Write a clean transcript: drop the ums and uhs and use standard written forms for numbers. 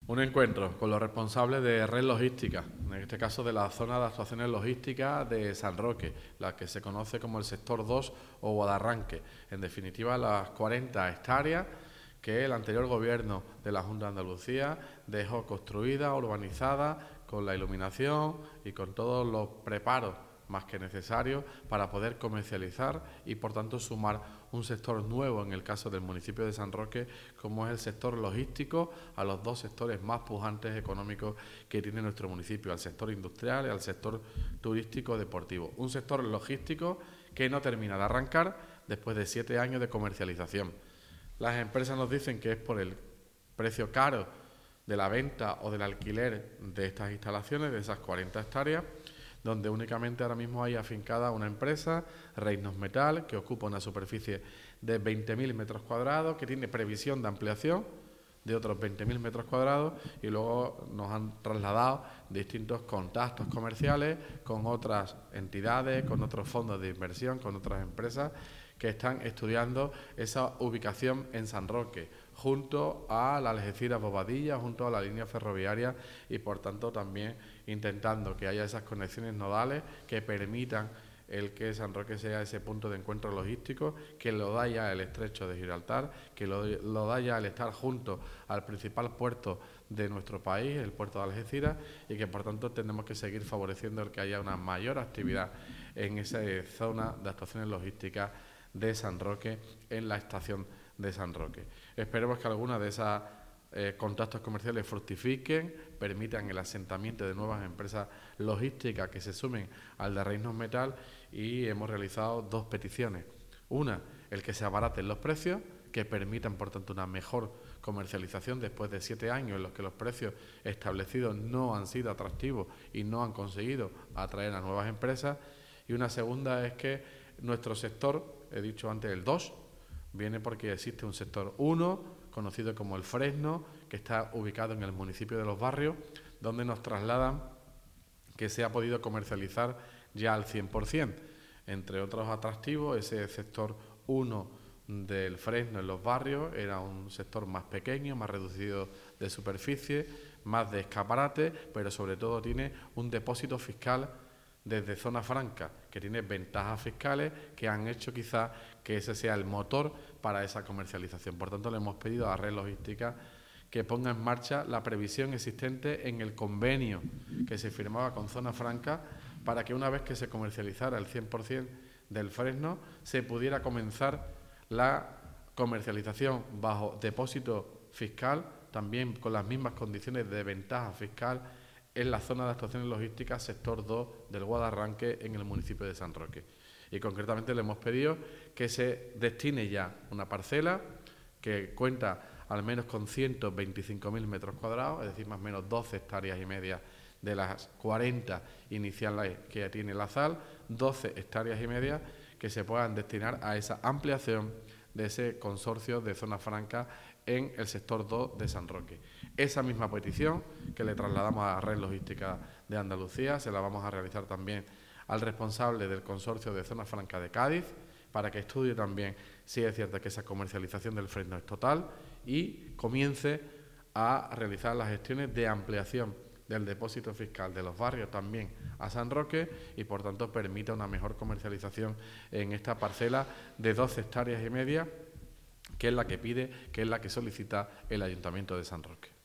Un encuentro con los responsables de Red Logística, en este caso de la zona de actuaciones logísticas de San Roque, la que se conoce como el sector 2 o Guadarranque. En definitiva, las 40 hectáreas que el anterior gobierno de la Junta de Andalucía dejó construida, urbanizada, con la iluminación y con todos los preparos más que necesarios para poder comercializar y por tanto sumar un sector nuevo en el caso del municipio de San Roque, como es el sector logístico, a los dos sectores más pujantes económicos que tiene nuestro municipio, al sector industrial y al sector turístico deportivo. Un sector logístico que no termina de arrancar después de 7 años de comercialización. Las empresas nos dicen que es por el precio caro de la venta o del alquiler de estas instalaciones, de esas 40 hectáreas, donde únicamente ahora mismo hay afincada una empresa, Reinos Metal, que ocupa una superficie de 20.000 metros cuadrados, que tiene previsión de ampliación de otros 20.000 metros cuadrados, y luego nos han trasladado distintos contactos comerciales con otras entidades, con otros fondos de inversión, con otras empresas que están estudiando esa ubicación en San Roque, junto a la Algeciras-Bobadilla, junto a la línea ferroviaria y por tanto también intentando que haya esas conexiones nodales que permitan el que San Roque sea ese punto de encuentro logístico, que lo da ya el estrecho de Gibraltar, que lo da ya el estar junto al principal puerto de nuestro país, el puerto de Algeciras, y que por tanto tenemos que seguir favoreciendo el que haya una mayor actividad en esa zona de actuaciones logísticas de San Roque, en la estación de San Roque. Esperemos que alguna de esas contactos comerciales fructifiquen, permitan el asentamiento de nuevas empresas logísticas que se sumen al de Reinos Metal, y hemos realizado 2 peticiones. Una, el que se abaraten los precios, que permitan por tanto una mejor comercialización después de 7 años en los que los precios establecidos no han sido atractivos y no han conseguido atraer a nuevas empresas. Y una segunda es que nuestro sector, he dicho antes el 2, viene porque existe un sector 1, conocido como el Fresno, que está ubicado en el municipio de Los Barrios, donde nos trasladan que se ha podido comercializar ya al 100%. Entre otros atractivos, ese sector 1 del Fresno en Los Barrios era un sector más pequeño, más reducido de superficie, más de escaparate, pero sobre todo tiene un depósito fiscal desde zona franca, que tiene ventajas fiscales que han hecho quizás que ese sea el motor para esa comercialización. Por tanto, le hemos pedido a Red Logística que ponga en marcha la previsión existente en el convenio que se firmaba con zona franca, para que una vez que se comercializara el 100% del Fresno, se pudiera comenzar la comercialización bajo depósito fiscal, también con las mismas condiciones de ventaja fiscal, en la zona de actuaciones logísticas sector 2 del Guadarranque, en el municipio de San Roque. Y concretamente le hemos pedido que se destine ya una parcela que cuenta al menos con 125.000 metros cuadrados, es decir, más o menos 12 hectáreas y media de las 40 iniciales que tiene la ZAL, 12 hectáreas y media que se puedan destinar a esa ampliación de ese consorcio de zona franca en el sector 2 de San Roque. Esa misma petición que le trasladamos a Red Logística de Andalucía se la vamos a realizar también al responsable del consorcio de zona franca de Cádiz, para que estudie también si es cierto que esa comercialización del Fresno es total y comience a realizar las gestiones de ampliación del depósito fiscal de Los Barrios también a San Roque, y por tanto permita una mejor comercialización en esta parcela de 12 hectáreas y media, que es la que pide, que es la que solicita el Ayuntamiento de San Roque.